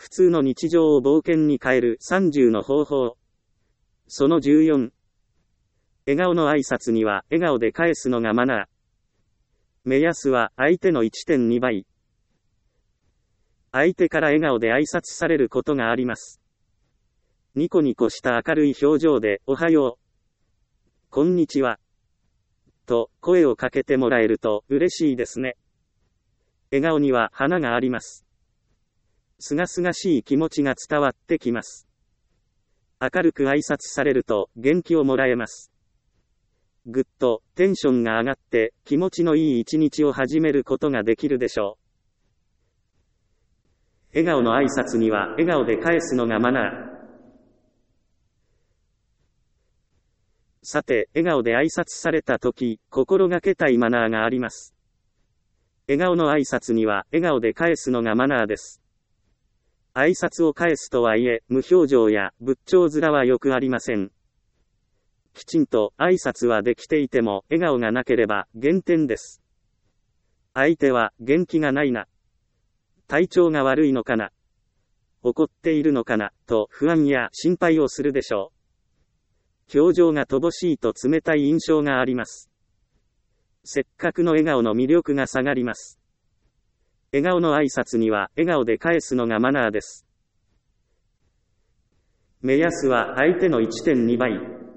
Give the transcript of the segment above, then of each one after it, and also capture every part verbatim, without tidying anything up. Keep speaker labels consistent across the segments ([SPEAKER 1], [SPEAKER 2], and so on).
[SPEAKER 1] 普通の日常を冒険に変えるさんじゅうの方法。そのじゅうよん。笑顔の挨拶には笑顔で返すのがマナー。目安は相手の いってんに 倍。相手から笑顔で挨拶されることがあります。ニコニコした明るい表情でおはよう、こんにちはと声をかけてもらえると嬉しいですね。笑顔には花があります。すがすがしい気持ちが伝わってきます。明るく挨拶されると元気をもらえます。ぐっとテンションが上がって気持ちのいい一日を始めることができるでしょう。笑顔の挨拶には笑顔で返すのがマナー。さて、笑顔で挨拶されたとき、心がけたいマナーがあります。笑顔の挨拶には笑顔で返すのがマナーです。挨拶を返すとはいえ、無表情や仏頂面はよくありません。きちんと挨拶はできていても、笑顔がなければ減点です。相手は元気がないな、体調が悪いのかな、怒っているのかな、と不安や心配をするでしょう。表情が乏しいと冷たい印象があります。せっかくの笑顔の魅力が下がります。笑顔の挨拶には笑顔で返すのがマナーです。目安は相手の いってんに 倍。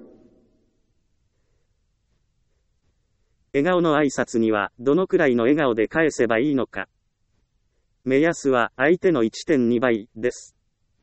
[SPEAKER 1] 笑顔の挨拶にはどのくらいの笑顔で返せばいいのか。目安は相手の いってんに 倍です。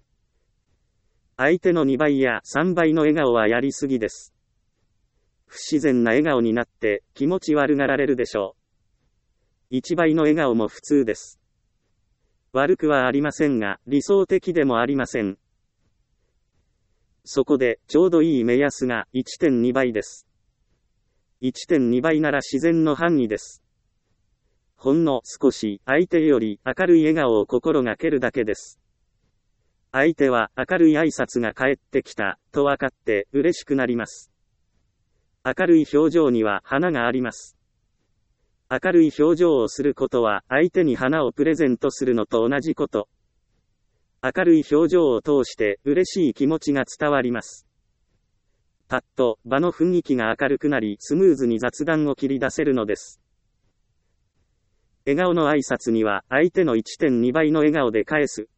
[SPEAKER 1] 相手のにばいやさんばいの笑顔はやりすぎです。不自然な笑顔になって気持ち悪がられるでしょう。いちばいの笑顔も普通です。悪くはありませんが、理想的でもありません。そこで、ちょうどいい目安が いってんに 倍です。いってんに 倍なら自然の範囲です。ほんの少し相手より明るい笑顔を心がけるだけです。相手は明るい挨拶が返ってきたと分かって嬉しくなります。明るい表情には花があります。明るい表情をすることは相手に花をプレゼントするのと同じこと。明るい表情を通して嬉しい気持ちが伝わります。パッと場の雰囲気が明るくなりスムーズに雑談を切り出せるのです。笑顔の挨拶には相手の いってんに 倍の笑顔で返す。